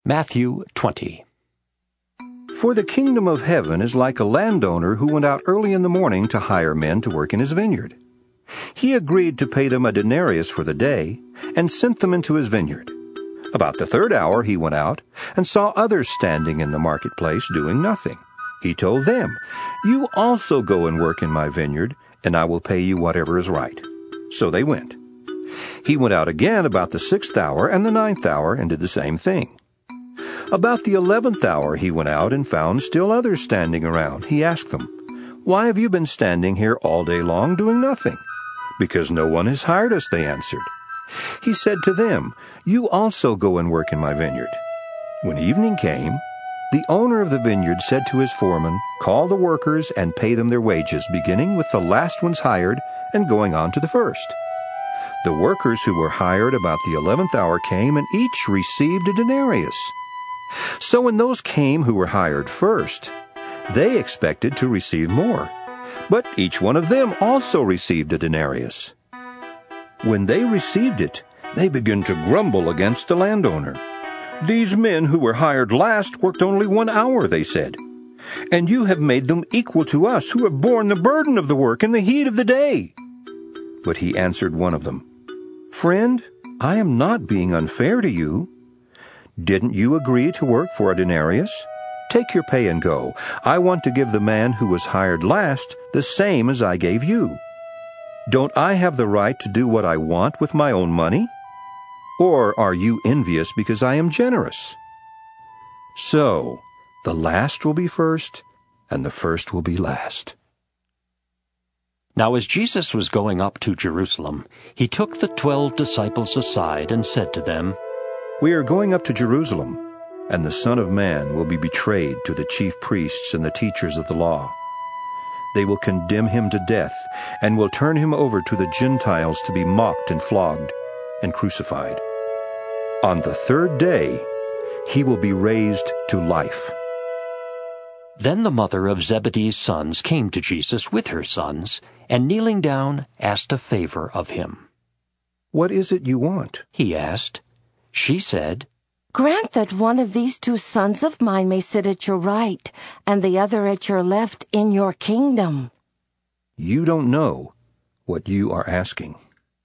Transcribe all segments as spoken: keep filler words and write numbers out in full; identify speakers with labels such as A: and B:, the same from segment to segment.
A: Matthew twenty.
B: For the kingdom of heaven is like a landowner who went out early in the morning to hire men to work in his vineyard. He agreed to pay them a denarius for the day, and sent them into his vineyard. About the third hour he went out, and saw others standing in the marketplace doing nothing. He told them, "You also go and work in my vineyard, and I will pay you whatever is right." So they went. He went out again about the sixth hour and the ninth hour, and did the same thing. About the eleventh hour he went out and found still others standing around. He asked them, "Why have you been standing here all day long doing nothing?" "Because no one has hired us," they answered. He said to them, "You also go and work in my vineyard." When evening came, the owner of the vineyard said to his foreman, "Call the workers and pay them their wages, beginning with the last ones hired and going on to the first." The workers who were hired about the eleventh hour came, and each received a denarius. So when those came who were hired first, they expected to receive more. But each one of them also received a denarius. When they received it, they began to grumble against the landowner. "These men who were hired last worked only one hour," they said, "and you have made them equal to us who have borne the burden of the work in the heat of the day." But he answered one of them, "Friend, I am not being unfair to you. Didn't you agree to work for a denarius? Take your pay and go. I want to give the man who was hired last the same as I gave you. Don't I have the right to do what I want with my own money? Or are you envious because I am generous?" So, the last will be first, and the first will be last.
A: Now as Jesus was going up to Jerusalem, he took the twelve disciples aside and said to them,
B: "We are going up to Jerusalem, and the Son of Man will be betrayed to the chief priests and the teachers of the law. They will condemn him to death, and will turn him over to the Gentiles to be mocked and flogged and crucified. On the third day, he will be raised to life."
A: Then the mother of Zebedee's sons came to Jesus with her sons, and kneeling down, asked a favor of him.
B: "What is it you want?"
A: He asked. She said,
C: "Grant that one of these two sons of mine may sit at your right, and the other at your left in your kingdom."
B: "You don't know what you are asking."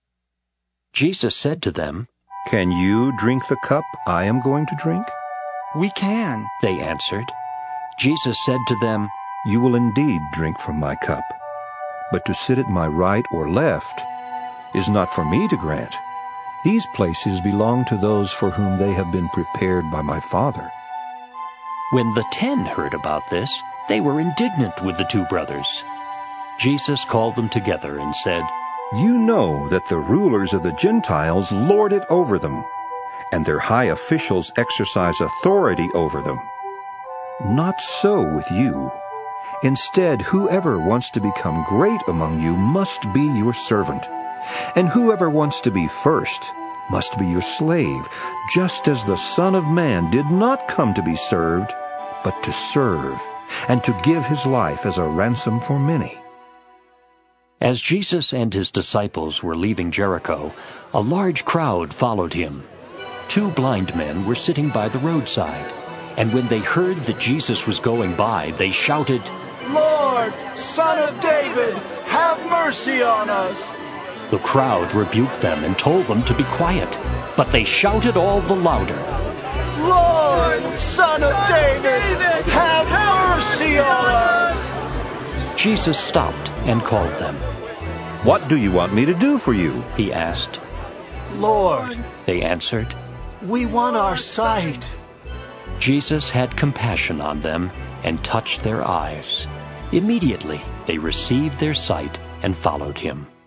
A: Jesus said to them,
B: "Can you drink the cup I am going to drink?"
D: "We can,"
A: they answered. Jesus said to them,
B: "You will indeed drink from my cup, but to sit at my right or left is not for me to grant. These places belong to those for whom they have been prepared by my Father."
A: When the ten heard about this, they were indignant with the two brothers. Jesus called them together and said,
B: "You know that the rulers of the Gentiles lord it over them, and their high officials exercise authority over them. Not so with you. Instead, whoever wants to become great among you must be your servant, and whoever wants to be first must be your slave, just as the Son of Man did not come to be served, but to serve, and to give his life as a ransom for many."
A: As Jesus and his disciples were leaving Jericho, a large crowd followed him. Two blind men were sitting by the roadside, and when they heard that Jesus was going by, they shouted,
E: "Lord, Son of David, have mercy on us!"
A: The crowd rebuked them and told them to be quiet, but they shouted all the louder,
E: "Lord, Son of David, have mercy on us!"
A: Jesus stopped and called them.
B: "What do you want me to do for you?"
A: he asked.
E: "Lord,"
A: they answered,
E: "we want our sight."
A: Jesus had compassion on them and touched their eyes. Immediately they received their sight and followed him.